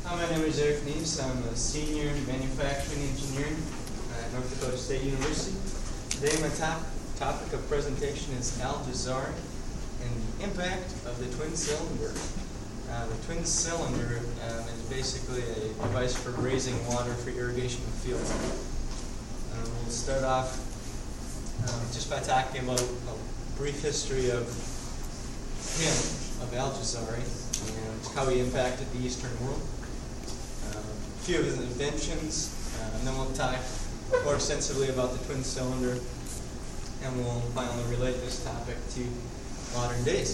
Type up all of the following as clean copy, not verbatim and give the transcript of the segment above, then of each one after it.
Hi, my name is Eric Neese. I'm a senior manufacturing engineer at North Dakota State University. Today my topic of presentation is Al-Jazari and the impact of the twin cylinder. The twin cylinder is basically a device for raising water for irrigation of fields. We'll start off just by talking about a brief history of him, of Al-Jazari, and how he impacted the Eastern world. A few of his inventions, and then we'll talk more extensively about the twin cylinder, and we'll finally relate this topic to modern days.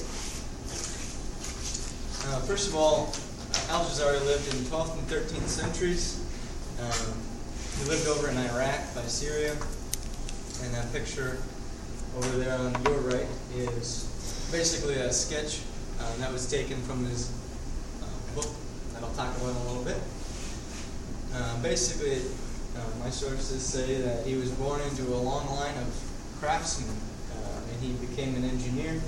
First of all, Al-Jazari lived in the 12th and 13th centuries. He lived over in Iraq by Syria, and that picture over there on your right is basically a sketch that was taken from his book that I'll talk about in a little bit. Basically, my sources say that he was born into a long line of craftsmen, and he became an engineer.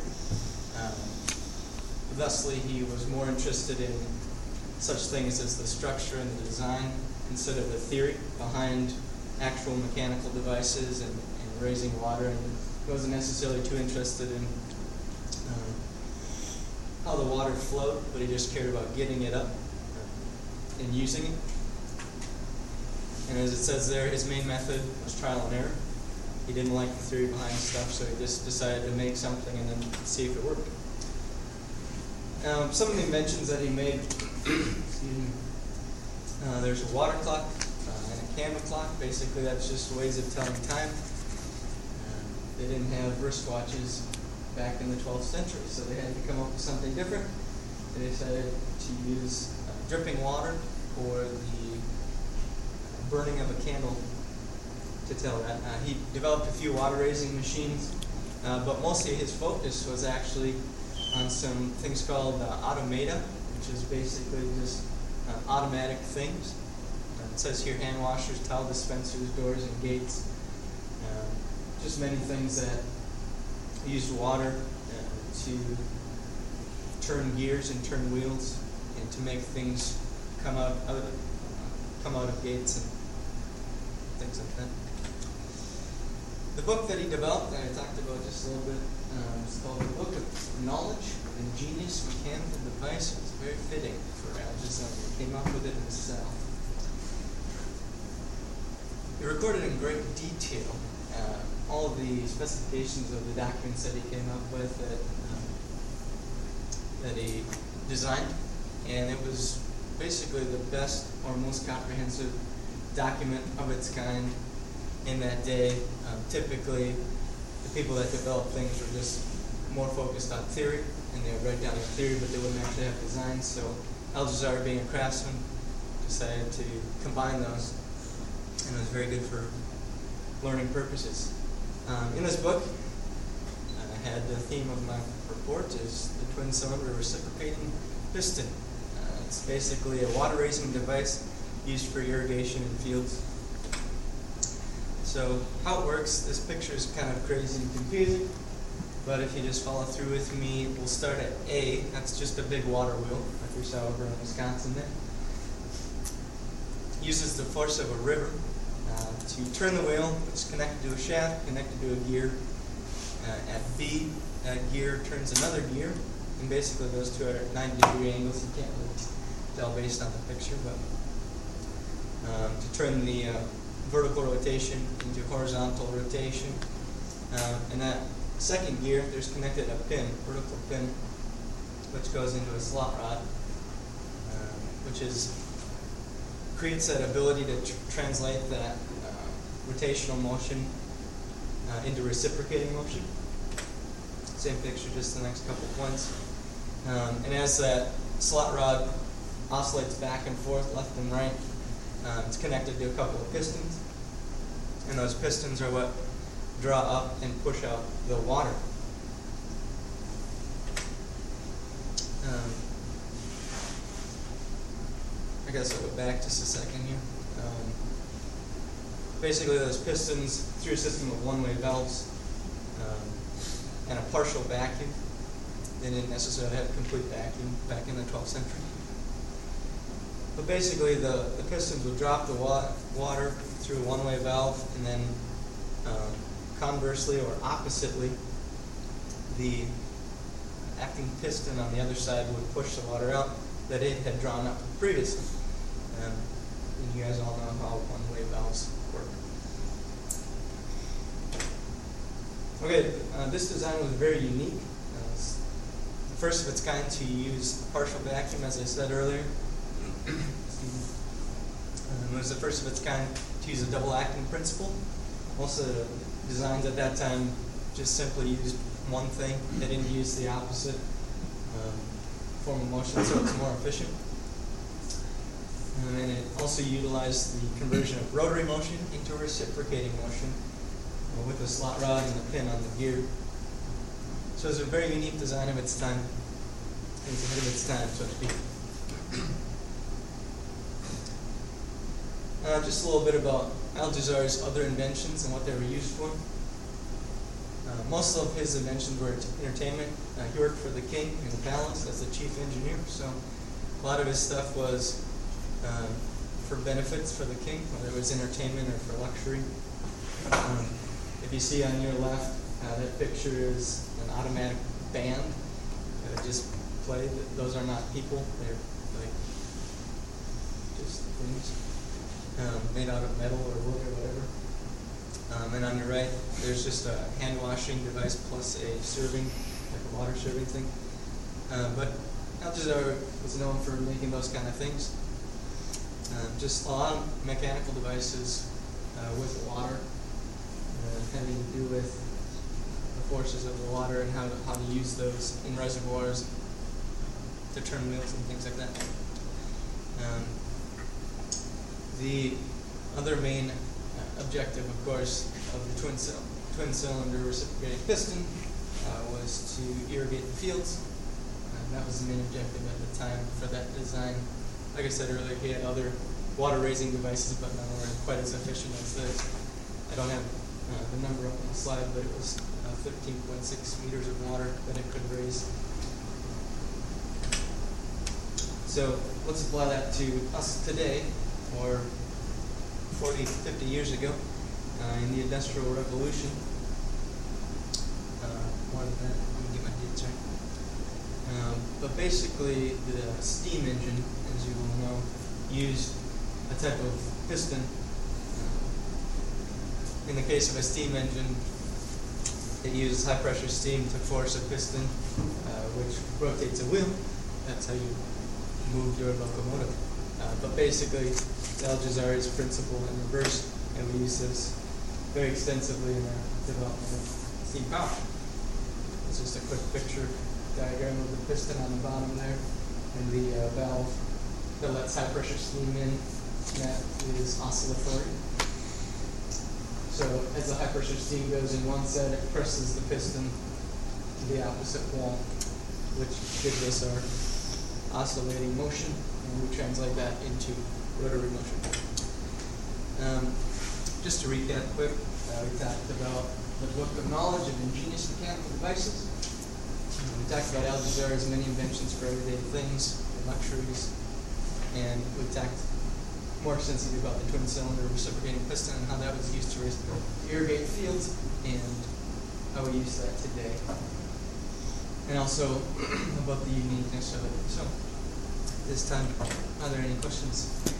Thusly, he was more interested in such things as the structure and the design instead of the theory behind actual mechanical devices and raising water. And he wasn't necessarily too interested in how the water flowed, but he just cared about getting it up and using it. And as it says there, his main method was trial and error. He didn't like the theory behind stuff, so he just decided to make something and then see if it worked. Some of the inventions that he made, there's a water clock and a candle clock. Basically, that's just ways of telling time. They didn't have wristwatches back in the 12th century, so they had to come up with something different. They decided to use dripping water for the burning of a candle to tell that. He developed a few water raising machines, but mostly his focus was actually on some things called automata, which is basically just automatic things. It says here hand washers, towel dispensers, doors and gates. Just many things that use water to turn gears and turn wheels and to make things come out of gates and things like that. The book that he developed that I talked about just a little bit is called The Book of Knowledge, an Ingenious Mechanical Device. It's very fitting for Al-Jazari. He came up with it himself. He recorded in great detail all of the specifications of the documents that he came up with that he designed, and it was basically the best or most comprehensive document of its kind in that day. Typically, the people that developed things were just more focused on theory, and they would write down the theory, but they wouldn't actually have designs. So Al-Jazari, being a craftsman, decided to combine those, and it was very good for learning purposes. In this book, I had the theme of my report is the twin cylinder reciprocating piston. It's basically a water raising device used for irrigation in fields. So how it works, this picture is kind of crazy and confusing, but if you just follow through with me, we'll start at A. That's just a big water wheel, like we saw over in Wisconsin there. Uses the force of a river to turn the wheel. It's connected to a shaft, connected to a gear. At B, that gear turns another gear, and basically those two are at 90-degree angles. You can't really tell based on the picture, but to turn the vertical rotation into horizontal rotation. And that second gear, there's connected a pin, vertical pin, which goes into a slot rod, which creates that ability to translate that rotational motion into reciprocating motion. Same picture, just the next couple points. And as that slot rod oscillates back and forth, left and right, it's connected to a couple of pistons, and those pistons are what draw up and push out the water. I guess I'll go back just a second here. Basically, those pistons, through a system of one-way valves and a partial vacuum, They didn't necessarily have complete vacuum back in the 12th century. But basically, the pistons would drop the water through a one-way valve, and then conversely or oppositely, the acting piston on the other side would push the water out that it had drawn up previously. And you guys all know how one-way valves work. Okay, this design was very unique. It's the first of its kind to use partial vacuum, as I said earlier. It was the first of its kind to use a double acting principle. Most of the designs at that time just simply used one thing. They didn't use the opposite form of motion, so it's more efficient. And it also utilized the conversion of rotary motion into reciprocating motion with the slot rod and the pin on the gear. So it's a very unique design of its time. It was ahead of its time, so to speak. Just a little bit about Al-Jazari's other inventions and what they were used for. Most of his inventions were entertainment. He worked for the king in the palace as the chief engineer, so a lot of his stuff was for benefits for the king, whether it was entertainment or for luxury. If you see on your left, that picture is an automatic band that just played. Those are not people, they're like just things made out of metal or wood or whatever. And on your right, there's just a hand washing device plus a serving, like a water serving thing. But Al-Jazari was known for making those kind of things. Just a lot of mechanical devices with water, having to do with the forces of the water and how to use those in reservoirs to turn wheels and things like that. The other main objective, of course, of the twin cylinder reciprocating piston was to irrigate the fields. That was the main objective at the time for that design. Like I said earlier, he had other water raising devices, but none were quite as efficient as this. I don't have the number up on the slide, but it was 15.6 meters of water that it could raise. So let's apply that to us today, or 40, 50 years ago, in the Industrial Revolution. More than that, let me get my dates right. But basically, the steam engine, as you will know, used a type of piston. In the case of a steam engine, it uses high pressure steam to force a piston, which rotates a wheel. That's how you move your locomotive. But basically, it's Al-Jazari's principle in reverse, and we use this very extensively in our development of steam power. It's just a quick picture diagram of the piston on the bottom there, and the valve that lets high pressure steam in. That is oscillatory. So as the high pressure steam goes in one side, it presses the piston to the opposite wall, which gives us our oscillating motion, and we translate that into rotary motion. Just to recap quick, we talked about the book of knowledge of ingenious mechanical devices. We talked about Al-Jazari's many inventions for everyday things and luxuries, and we talked more extensively about the twin cylinder reciprocating piston and how that was used to irrigate fields and how we use that today. And also about the uniqueness of it. So, this time, are there any questions?